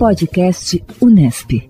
Podcast Unesp.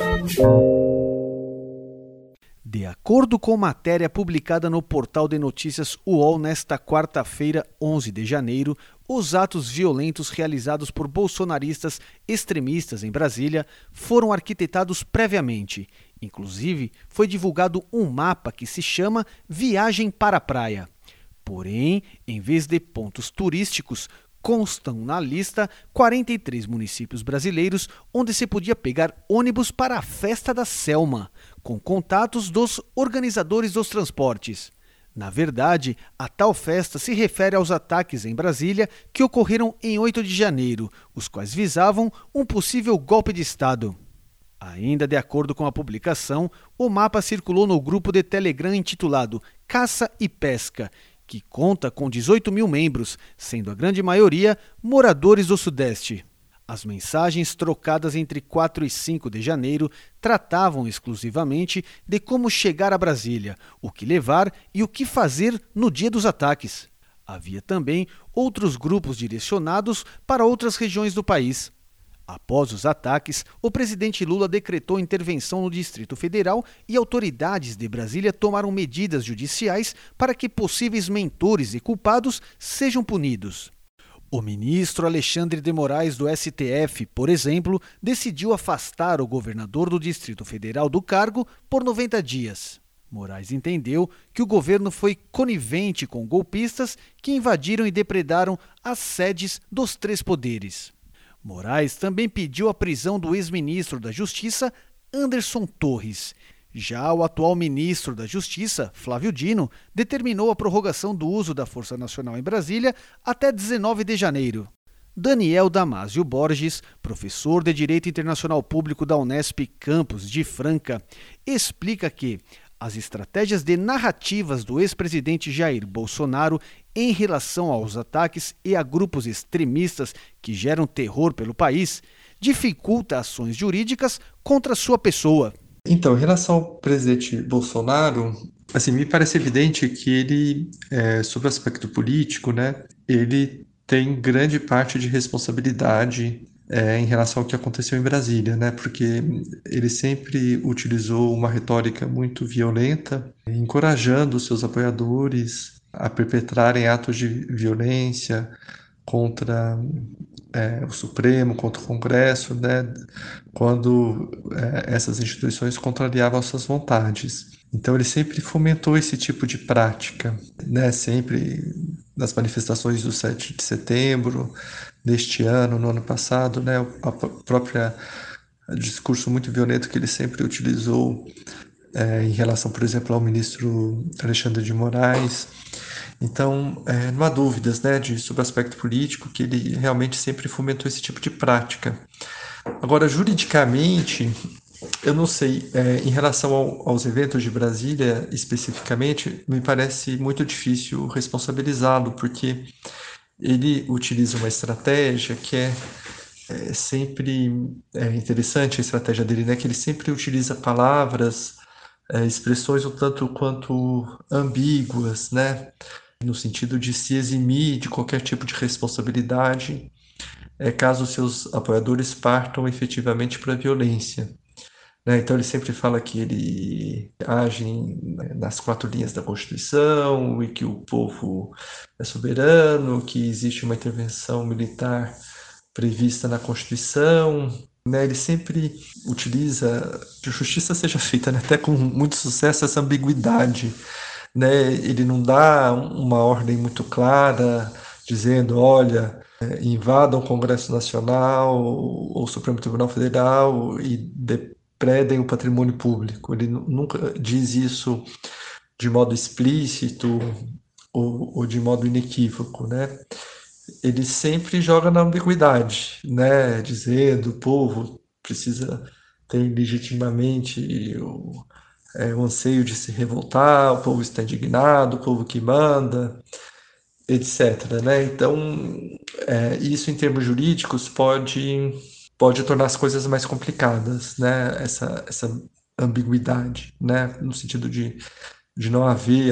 De acordo com matéria publicada no portal de notícias UOL nesta quarta-feira, 11 de janeiro, os atos violentos realizados por bolsonaristas extremistas em Brasília foram arquitetados previamente. Inclusive, foi divulgado um mapa que se chama Viagem para a Praia. Porém, em vez de pontos turísticos, constam na lista 43 municípios brasileiros onde se podia pegar ônibus para a Festa da Selma, com contatos dos organizadores dos transportes. Na verdade, a tal festa se refere aos ataques em Brasília que ocorreram em 8 de janeiro, os quais visavam um possível golpe de Estado. Ainda de acordo com a publicação, o mapa circulou no grupo de Telegram intitulado Caça e Pesca, que conta com 18 mil membros, sendo a grande maioria moradores do Sudeste. As mensagens trocadas entre 4 e 5 de janeiro tratavam exclusivamente de como chegar a Brasília, o que levar e o que fazer no dia dos ataques. Havia também outros grupos direcionados para outras regiões do país. Após os ataques, o presidente Lula decretou intervenção no Distrito Federal e autoridades de Brasília tomaram medidas judiciais para que possíveis mentores e culpados sejam punidos. O ministro Alexandre de Moraes do STF, por exemplo, decidiu afastar o governador do Distrito Federal do cargo por 90 dias. Moraes entendeu que o governo foi conivente com golpistas que invadiram e depredaram as sedes dos três poderes. Moraes também pediu a prisão do ex-ministro da Justiça, Anderson Torres. Já o atual ministro da Justiça, Flávio Dino, determinou a prorrogação do uso da Força Nacional em Brasília até 19 de janeiro. Daniel Damásio Borges, professor de Direito Internacional Público da Unesp Campus de Franca, explica que as estratégias de narrativas do ex-presidente Jair Bolsonaro em relação aos ataques e a grupos extremistas que geram terror pelo país dificulta ações jurídicas contra sua pessoa. Então, em relação ao presidente Bolsonaro, me parece evidente que ele, sobre o aspecto político, ele tem grande parte de responsabilidade em relação ao que aconteceu em Brasília, porque ele sempre utilizou uma retórica muito violenta, encorajando seus apoiadores a perpetrarem atos de violência contra o Supremo, contra o Congresso, quando essas instituições contrariavam suas vontades. Então ele sempre fomentou esse tipo de prática, sempre nas manifestações do 7 de setembro, neste ano, no ano passado, a própria discurso muito violento que ele sempre utilizou em relação, por exemplo, ao ministro Alexandre de Moraes. Então, não há dúvidas sobre o aspecto político, que ele realmente sempre fomentou esse tipo de prática. Agora, juridicamente, eu não sei, em relação aos eventos de Brasília, especificamente, me parece muito difícil responsabilizá-lo, porque ele utiliza uma estratégia que é sempre interessante, a estratégia dele, que ele sempre utiliza palavras, expressões um tanto quanto ambíguas, no sentido de se eximir de qualquer tipo de responsabilidade, caso seus apoiadores partam efetivamente para a violência. Então ele sempre fala que ele age nas 4 linhas da Constituição e que o povo é soberano, que existe uma intervenção militar prevista na Constituição. Ele sempre utiliza que a justiça seja feita, até com muito sucesso, essa ambiguidade. Ele não dá uma ordem muito clara, dizendo, olha, invadam o Congresso Nacional ou o Supremo Tribunal Federal e depredem o patrimônio público. Ele nunca diz isso de modo explícito ou de modo inequívoco, Ele sempre joga na ambiguidade, dizendo o povo tem legitimamente o anseio de se revoltar, o povo está indignado, o povo que manda, etc. Então, isso em termos jurídicos pode tornar as coisas mais complicadas, essa ambiguidade, no sentido de não haver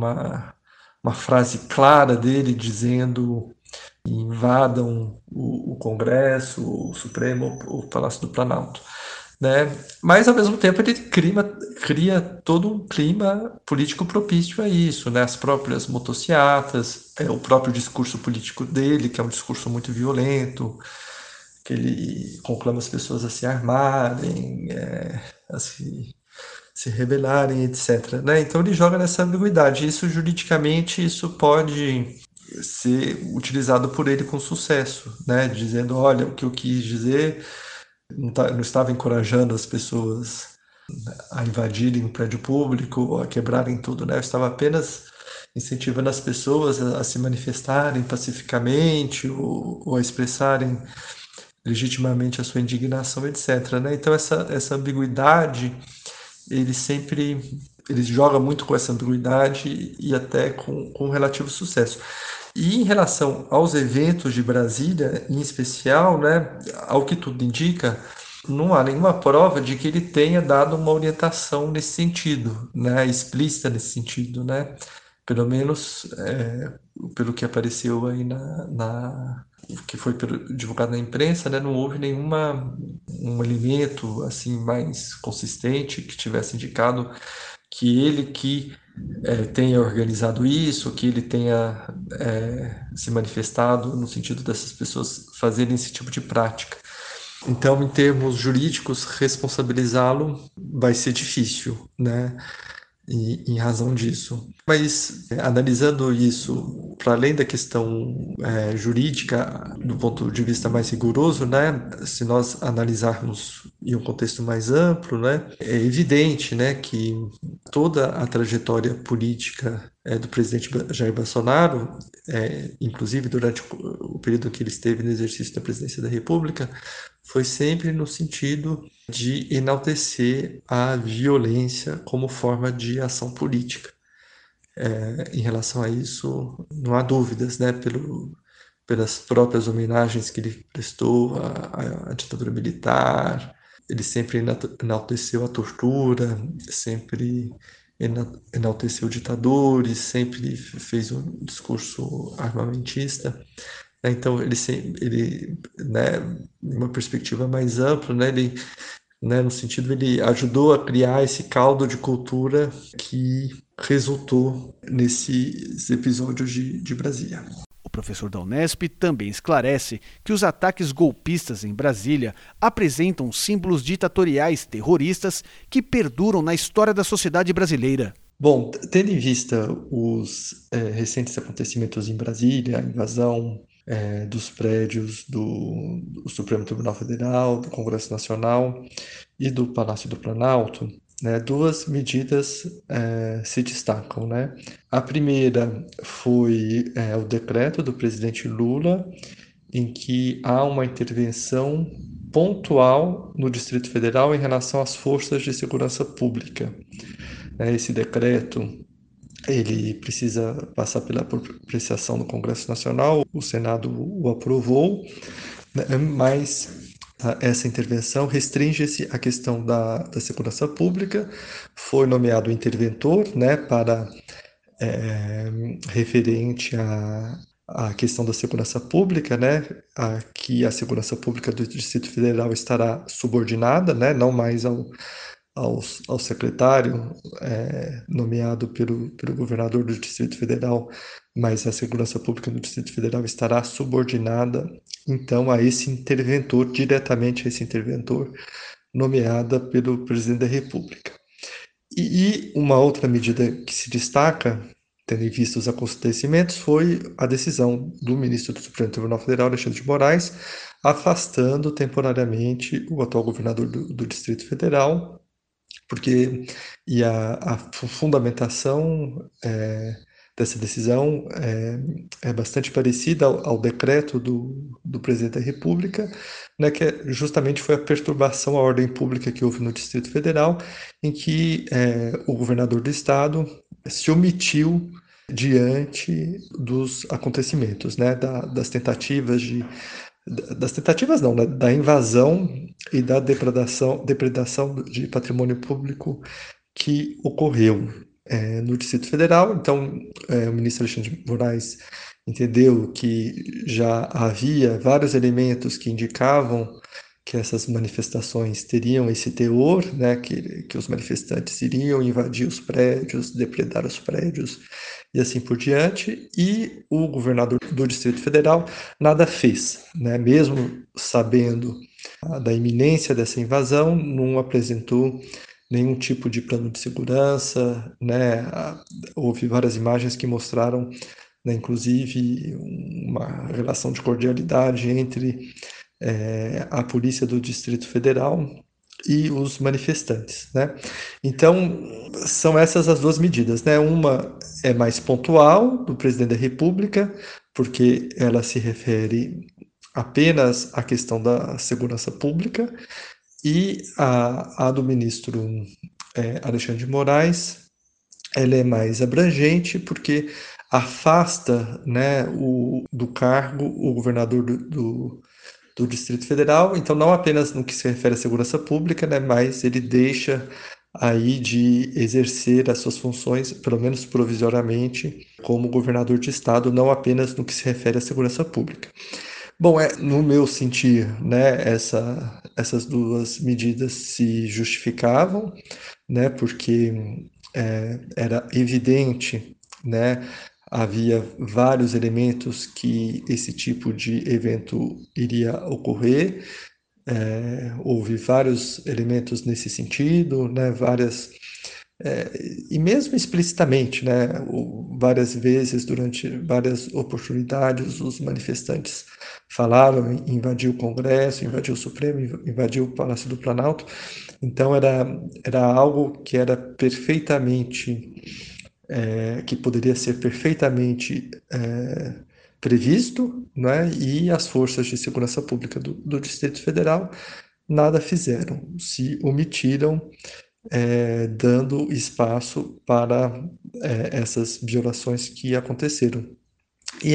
uma frase clara dele dizendo invadam o Congresso, o Supremo, o Palácio do Planalto, né? Mas, ao mesmo tempo, ele cria todo um clima político propício a isso, né? As próprias motociatas, o próprio discurso político dele, que é um discurso muito violento, que ele conclama as pessoas a se armarem, a se rebelarem, etc., né? Então ele joga nessa ambiguidade. Isso, juridicamente, isso pode ser utilizado por ele com sucesso, né? Dizendo, olha, o que eu quis dizer não estava encorajando as pessoas a invadirem o prédio público ou a quebrarem tudo, né? Eu estava apenas incentivando as pessoas a se manifestarem pacificamente ou a expressarem legitimamente a sua indignação, etc., né? Então essa ambiguidade, ele joga muito com essa ambiguidade e até com relativo sucesso. E em relação aos eventos de Brasília, em especial, né, ao que tudo indica, não há nenhuma prova de que ele tenha dado uma orientação nesse sentido, né, explícita nesse sentido, né? Pelo menos pelo que apareceu aí que foi divulgado na imprensa, né, não houve um elemento assim mais consistente que tivesse indicado que ele tenha organizado isso, que ele tenha se manifestado no sentido dessas pessoas fazerem esse tipo de prática. Então, em termos jurídicos, responsabilizá-lo vai ser difícil, né? E, em razão disso. Mas, analisando isso, para além da questão jurídica, do ponto de vista mais rigoroso, né, se nós analisarmos em um contexto mais amplo, né, é evidente, né, que toda a trajetória política do presidente Jair Bolsonaro, inclusive durante o período que ele esteve no exercício da presidência da República, foi sempre no sentido de enaltecer a violência como forma de ação política. Em relação a isso, não há dúvidas, né, pelas próprias homenagens que ele prestou à ditadura militar, ele sempre enalteceu a tortura, sempre enalteceu ditadores, sempre fez um discurso armamentista. Então, ele, né, uma perspectiva mais ampla, né, no sentido, ele ajudou a criar esse caldo de cultura que resultou nesses episódios de Brasília. O professor da Unesp também esclarece que os ataques golpistas em Brasília apresentam símbolos ditatoriais terroristas que perduram na história da sociedade brasileira. Bom, tendo em vista os recentes acontecimentos em Brasília, a invasão dos prédios do Supremo Tribunal Federal, do Congresso Nacional e do Palácio do Planalto, né, duas medidas se destacam, né? A primeira foi o decreto do presidente Lula, em que há uma intervenção pontual no Distrito Federal em relação às forças de segurança pública. Esse decreto ele precisa passar pela apreciação do Congresso Nacional, o Senado o aprovou, né, mas essa intervenção restringe-se à questão da segurança pública. Foi nomeado interventor, né, para referente à questão da segurança pública, né, que a segurança pública do Distrito Federal estará subordinada, né, não mais ao secretário nomeado pelo governador do Distrito Federal, mas a segurança pública do Distrito Federal estará subordinada, então, a esse interventor, diretamente a esse interventor, nomeada pelo presidente da República. E uma outra medida que se destaca, tendo em vista os acontecimentos, foi a decisão do ministro do Supremo Tribunal Federal, Alexandre de Moraes, afastando temporariamente o atual governador do Distrito Federal, porque a fundamentação dessa decisão é bastante parecida ao decreto do presidente da República, né, que justamente foi a perturbação à ordem pública que houve no Distrito Federal, em que o governador do estado se omitiu diante dos acontecimentos, né, das tentativas não, né, da invasão e da depredação de patrimônio público que ocorreu no Distrito Federal. Então, o ministro Alexandre de Moraes entendeu que já havia vários elementos que indicavam que essas manifestações teriam esse teor, né, que os manifestantes iriam invadir os prédios, depredar os prédios e assim por diante, e o governador do Distrito Federal nada fez, né, mesmo sabendo da iminência dessa invasão, não apresentou nenhum tipo de plano de segurança, né, houve várias imagens que mostraram, né, inclusive uma relação de cordialidade entre a polícia do Distrito Federal e os manifestantes, né? Então, são essas as duas medidas, né? Uma é mais pontual, do presidente da República, porque ela se refere apenas à questão da segurança pública, e a do ministro Alexandre de Moraes, ela é mais abrangente, porque afasta, né, do cargo o governador do Distrito Federal, então não apenas no que se refere à segurança pública, né, mas ele deixa aí de exercer as suas funções, pelo menos provisoriamente, como governador de estado, não apenas no que se refere à segurança pública. Bom, no meu sentir, né, essas duas medidas se justificavam, né, porque era evidente, né, havia vários elementos que esse tipo de evento iria ocorrer, houve vários elementos nesse sentido, né, e mesmo explicitamente, né, várias vezes, durante várias oportunidades, os manifestantes falaram em invadir o Congresso, invadir o Supremo, invadir o Palácio do Planalto. Então era algo que era perfeitamente, que poderia ser perfeitamente previsto, né? E as forças de segurança pública do Distrito Federal nada fizeram, se omitiram, dando espaço para essas violações que aconteceram. E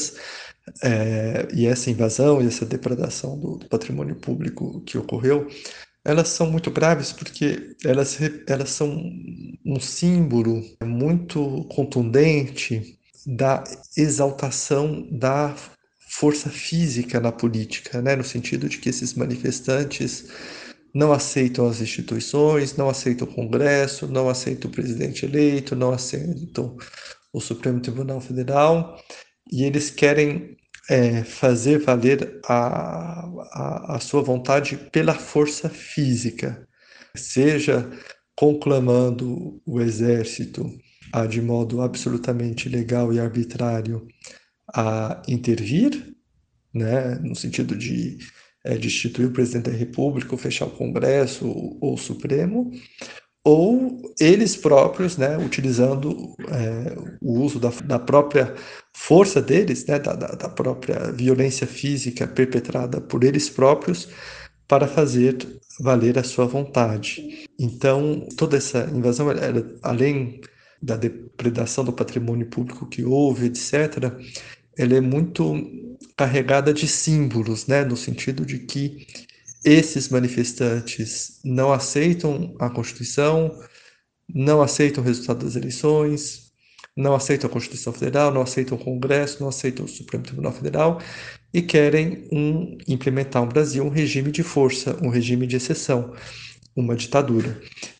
essa invasão e essa depredação do patrimônio público que ocorreu, elas são muito graves porque elas são um símbolo muito contundente da exaltação da força física na política, né? No sentido de que esses manifestantes não aceitam as instituições, não aceitam o Congresso, não aceitam o presidente eleito, não aceitam o Supremo Tribunal Federal, e eles querem fazer valer a sua vontade pela força física, seja conclamando o exército de modo absolutamente ilegal e arbitrário a intervir, né, no sentido de destituir o presidente da República, ou fechar o Congresso ou o Supremo, ou eles próprios, né, utilizando o uso da própria força deles, né, da própria violência física perpetrada por eles próprios para fazer valer a sua vontade. Então, toda essa invasão, além da depredação do patrimônio público que houve, etc., ela é muito carregada de símbolos, né, no sentido de que esses manifestantes não aceitam a Constituição, não aceitam o resultado das eleições, não aceitam a Constituição Federal, não aceitam o Congresso, não aceitam o Supremo Tribunal Federal e querem implementar no Brasil um regime de força, um regime de exceção, uma ditadura.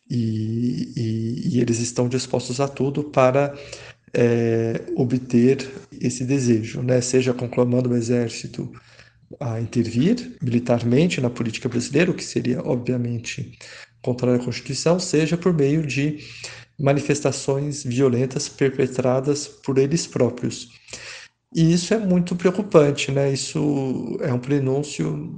E eles estão dispostos a tudo para obter esse desejo, né? Seja conclamando o exército a intervir militarmente na política brasileira, o que seria, obviamente, contrário à Constituição, seja por meio de manifestações violentas perpetradas por eles próprios. E isso é muito preocupante, né? Isso é um prenúncio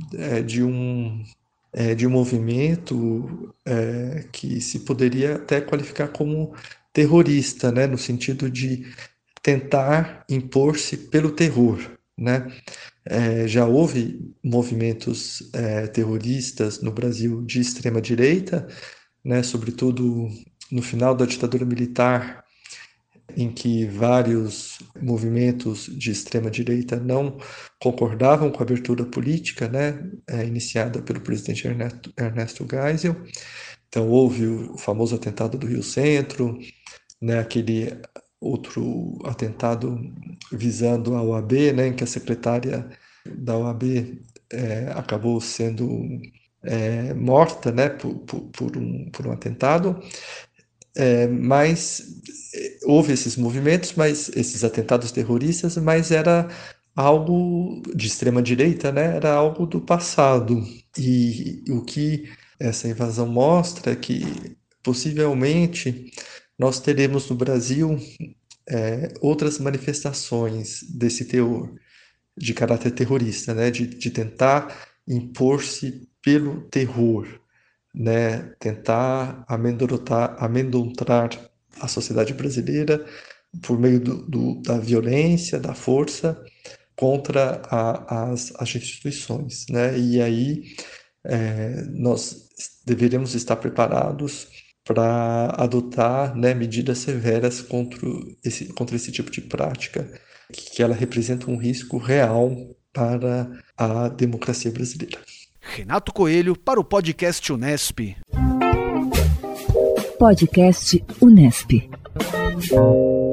de um movimento que se poderia até qualificar como terrorista, né? No sentido de tentar impor-se pelo terror, né? Já houve movimentos terroristas no Brasil de extrema direita, né? Sobretudo no final da ditadura militar, em que vários movimentos de extrema direita não concordavam com a abertura política, né? Iniciada pelo presidente Ernesto Geisel. Então houve o famoso atentado do Rio Centro, né? Aquele outro atentado visando a OAB, né, em que a secretária da OAB acabou sendo morta, né, por um atentado. Mas houve esses movimentos, mas esses atentados terroristas, mas era algo de extrema direita, né? Era algo do passado. E o que essa invasão mostra é que possivelmente nós teremos no Brasil outras manifestações desse teor, de caráter terrorista, né? De tentar impor-se pelo terror, né? Tentar amedrontar a sociedade brasileira por meio da violência, da força contra as instituições, né? E aí nós deveríamos estar preparados para adotar, né, medidas severas contra esse tipo de prática, que ela representa um risco real para a democracia brasileira. Renato Coelho para o podcast Unesp. Podcast Unesp.